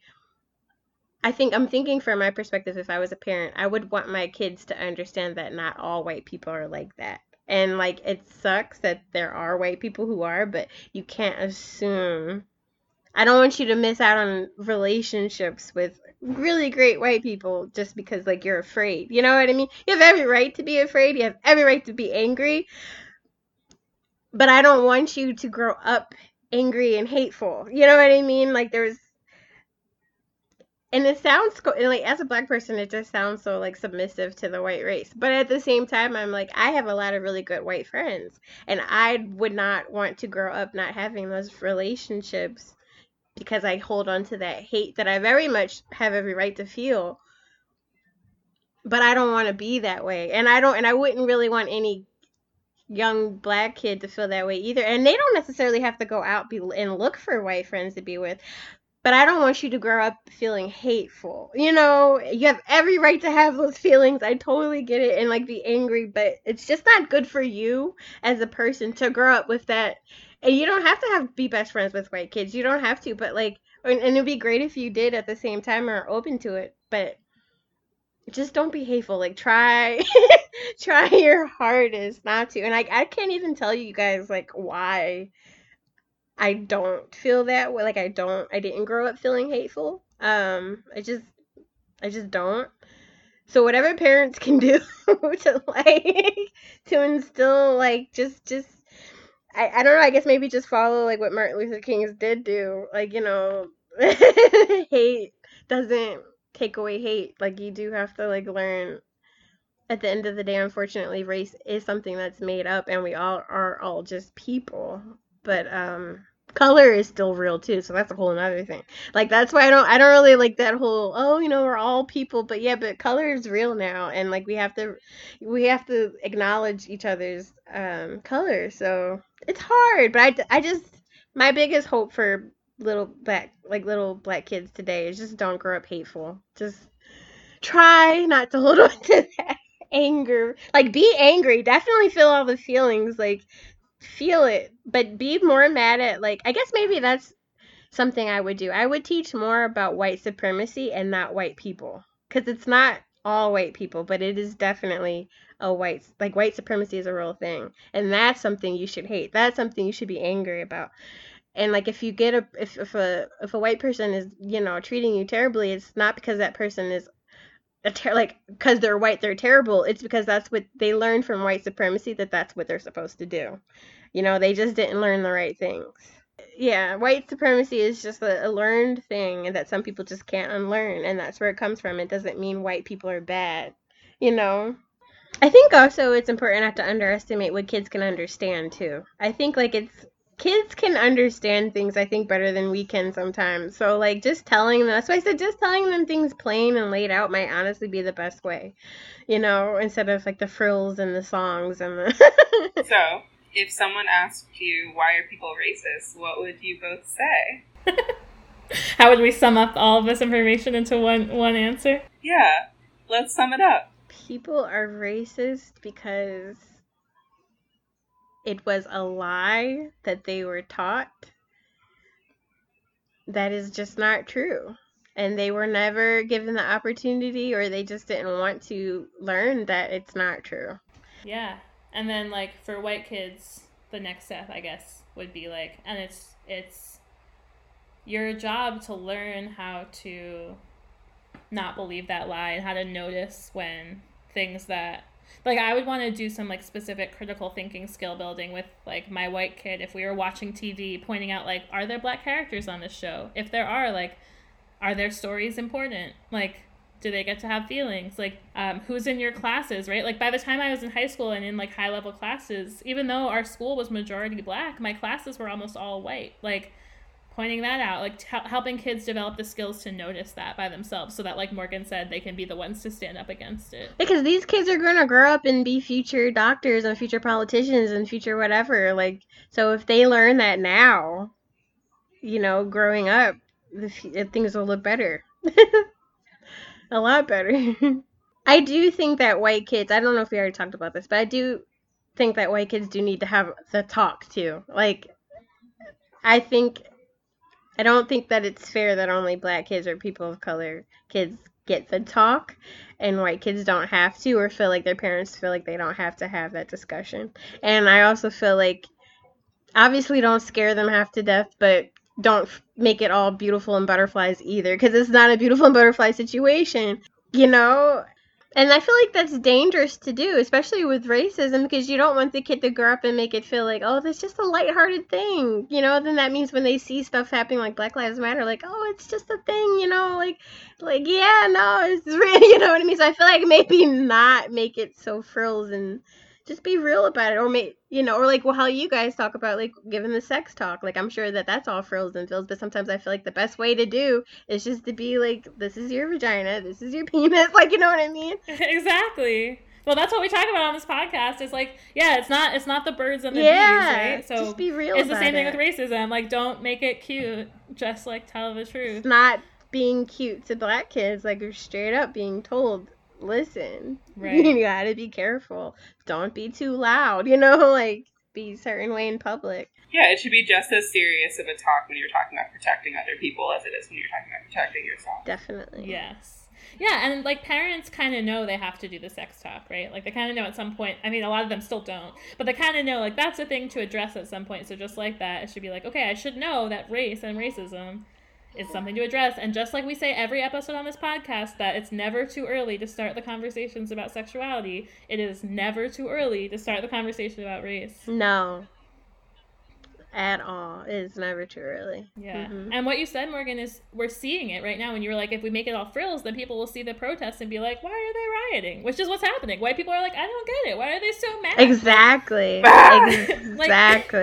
I think I'm thinking from my perspective, if I was a parent, I would want my kids to understand that not all white people are like that. And like, it sucks that there are white people who are, but you can't assume. I don't want you to miss out on relationships with really great white people just because like you're afraid. You know what I mean? You have every right to be afraid. You have every right to be angry. But I don't want you to grow up angry and hateful. You know what I mean? Like there's, and it sounds, and like as a black person, it just sounds so like submissive to the white race. But at the same time, I'm like, I have a lot of really good white friends, and I would not want to grow up not having those relationships because I hold on to that hate that I very much have every right to feel. But I don't want to be that way, and I don't, and I wouldn't really want any young black kid to feel that way either. And they don't necessarily have to go out be, and look for white friends to be with. But I don't want you to grow up feeling hateful. You know, you have every right to have those feelings. I totally get it, and like be angry, but it's just not good for you as a person to grow up with that. And you don't have to have be best friends with white kids. You don't have to, but like, and, and it'd be great if you did at the same time or are open to it. But just don't be hateful. Like try try your hardest not to. And I I can't even tell you guys like why I don't feel that way. Like I don't I didn't grow up feeling hateful. Um I just I just don't. So whatever parents can do to like to instill like just just I, I don't know, I guess maybe just follow like what Martin Luther King did do. Like, you know, hate doesn't take away hate. Like you do have to like learn at the end of the day, unfortunately, race is something that's made up and we all are all just people. But um color is still real too, so that's a whole another thing. Like that's why I don't I don't really like that whole, oh, you know, we're all people, but yeah, but color is real now, and like we have to we have to acknowledge each other's um color. So it's hard, but I, I just my biggest hope for little black like little black kids today is just don't grow up hateful. Just try not to hold on to that anger. Like be angry, definitely feel all the feelings, like feel it, but be more mad at, like, I guess maybe that's something I would do. I would teach more about white supremacy and not white people, because it's not all white people, but it is definitely a white, like white supremacy is a real thing, and that's something you should hate. That's something you should be angry about. And like if you get a if, if a if a white person is, you know, treating you terribly, it's not because that person is a ter- like because they're white they're terrible. It's because that's what they learned from white supremacy, that that's what they're supposed to do. You know, they just didn't learn the right things. Yeah, white supremacy is just a, a learned thing that some people just can't unlearn, and that's where it comes from. It doesn't mean white people are bad, you know. I think also it's important not to underestimate what kids can understand too. I think like it's kids can understand things, I think, better than we can sometimes. So like just telling them, that's why I said just telling them things plain and laid out might honestly be the best way, you know, instead of like the frills and the songs and the So if someone asked you, why are people racist, what would you both say? How would we sum up all of this information into one one answer? Yeah, let's sum it up. People are racist because it was a lie that they were taught that is just not true. And they were never given the opportunity, or they just didn't want to learn that it's not true. Yeah. And then, like, for white kids, the next step, I guess, would be, like, and it's it's your job to learn how to not believe that lie and how to notice when things that, like, I would want to do some, like, specific critical thinking skill building with, like, my white kid if we were watching T V, pointing out, like, are there black characters on this show? If there are, like, are their stories important? Like, do they get to have feelings? Like, um, who's in your classes, right? Like, by the time I was in high school and in, like, high-level classes, even though our school was majority black, my classes were almost all white. Like, pointing that out, like, t- helping kids develop the skills to notice that by themselves so that, like Morgan said, they can be the ones to stand up against it. Because these kids are going to grow up and be future doctors and future politicians and future whatever. Like, so if they learn that now, you know, growing up, the f- things will look better. A lot better. I do think that white kids, I don't know if we already talked about this, but I do think that white kids do need to have the talk too. Like, I think, I don't think that it's fair that only black kids or people of color kids get the talk and white kids don't have to, or feel like their parents feel like they don't have to have that discussion. And I also feel like, obviously don't scare them half to death, but don't f- make it all beautiful and butterflies either, because it's not a beautiful and butterfly situation, you know? And I feel like that's dangerous to do, especially with racism, because you don't want the kid to grow up and make it feel like, oh, that's just a lighthearted thing, you know? Then that means when they see stuff happening like Black Lives Matter, like, oh, it's just a thing, you know? Like, like yeah, no, it's real, you know what I mean? So I feel like maybe not make it so frills and just be real about it, or make, you know, or like, well, how you guys talk about, like, giving the sex talk. Like, I'm sure that that's all frills and fills, but sometimes I feel like the best way to do is just to be like, this is your vagina, this is your penis, like, you know what I mean? Exactly. Well, that's what we talk about on this podcast. It's like, yeah, it's not it's not the birds and the Yeah, bees, right? So just be real it's the about same thing it. with racism. Like, don't make it cute. Just, like, tell the truth. It's not being cute to black kids, like, you're straight up being told, listen, Right. you gotta be careful. Don't be too loud, you know, like, be a certain way in public. Yeah, it should be just as serious of a talk when you're talking about protecting other people as it is when you're talking about protecting yourself. Definitely. Yes. Yeah, and, like, parents kind of know they have to do the sex talk, right? Like, they kind of know at some point. I mean, a lot of them still don't. But they kind of know, like, that's a thing to address at some point. So just like that, it should be like, okay, I should know that race and racism is something to address. And just like we say every episode on this podcast, that it's never too early to start the conversations about sexuality, it is never too early to start the conversation about race. No. At all. It's never too early. Yeah. Mhm. And what you said, Morgan, is we're seeing it right now. When you were like, if we make it all frills, then people will see the protests and be like, why are they rioting? Which is what's happening. White people are like, I don't get it. Why are they so mad? Exactly. Like- Exactly.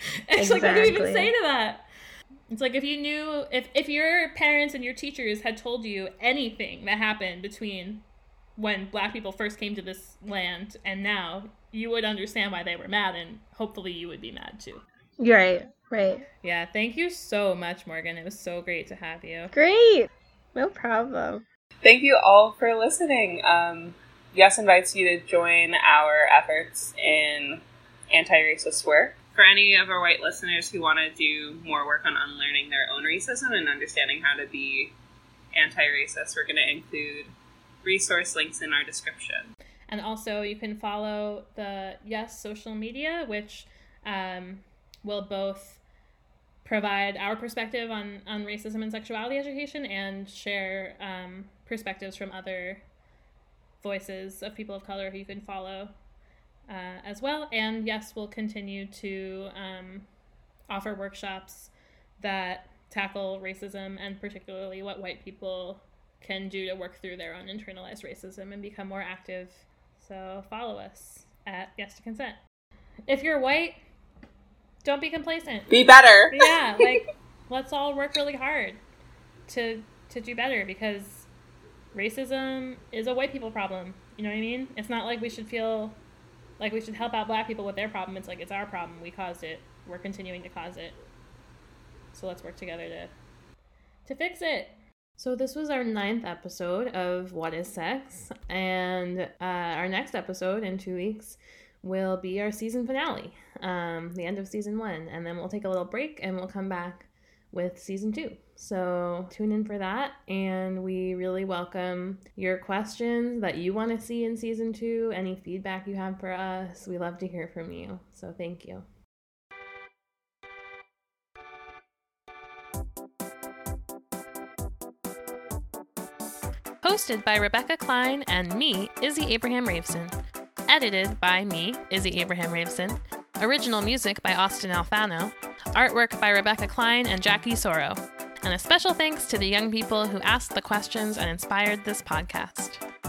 It's like, what do you even Exactly. say to that? It's like if you knew, if, if your parents and your teachers had told you anything that happened between when Black people first came to this land and now, you would understand why they were mad, and hopefully you would be mad too. Right, right. Yeah, thank you so much, Morgan. It was so great to have you. Great. No problem. Thank you all for listening. Um, Yes invites you to join our efforts in anti-racist work. For any of our white listeners who want to do more work on unlearning their own racism and understanding how to be anti-racist, we're going to include resource links in our description. And also, you can follow the Yes social media, which um, will both provide our perspective on, on racism and sexuality education and share um, perspectives from other voices of people of color who you can follow uh, as well. And Yes will continue to um, offer workshops that tackle racism and particularly what white people can do to work through their own internalized racism and become more active. So follow us at Yes to Consent. If you're white, don't be complacent. Be better. Yeah, like, let's all work really hard to to do better, because racism is a white people problem. You know what I mean? It's not like we should feel like we should help out Black people with their problem. It's like, it's our problem. We caused it. We're continuing to cause it. So let's work together to to fix it. So this was our ninth episode of What is Sex? And uh, our next episode in two weeks will be our season finale, um, the end of season one. And then we'll take a little break and we'll come back with season two. So tune in for that. And we really welcome your questions that you want to see in season two, any feedback you have for us. We love to hear from you. So thank you. Hosted by Rebecca Klein and me, Izzy Abraham Raveson. Edited by me, Izzy Abraham Raveson. Original music by Austin Alfano. Artwork by Rebecca Klein and Jackie Soro. And a special thanks to the young people who asked the questions and inspired this podcast.